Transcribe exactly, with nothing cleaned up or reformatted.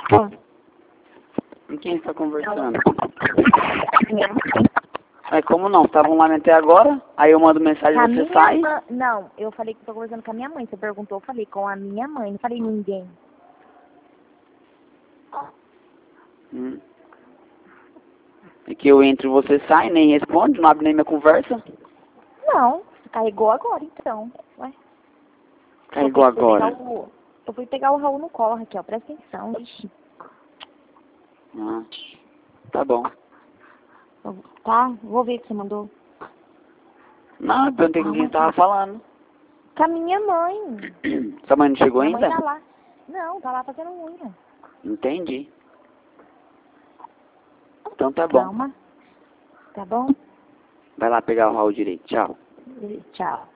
Ó. Com quem você tá conversando? Minha mãe. Mas como não? Estavam lá até agora? Aí eu mando mensagem Com a e você minha sai? ma- Não, eu falei que tô conversando com a minha mãe. Você perguntou, eu falei com a minha mãe. Não falei ninguém. Hum. É que eu entro e você sai, nem responde, não abre nem minha conversa. Não, carregou agora então. Ué. Carregou Eu fui pegar agora. o- Eu fui pegar o Raul no colo, Raquel. Presta atenção. Ixi. Ah, tá bom. Eu- Tá, vou ver o que você mandou. Não, eu perguntei com quem você tava falando. Com a minha mãe. Sua mãe não chegou Minha mãe ainda? tá lá. Não, tá lá fazendo unha. Entendi. Então tá bom. Calma. Tá bom? Vai lá pegar o Raul direito. Tchau. Tchau.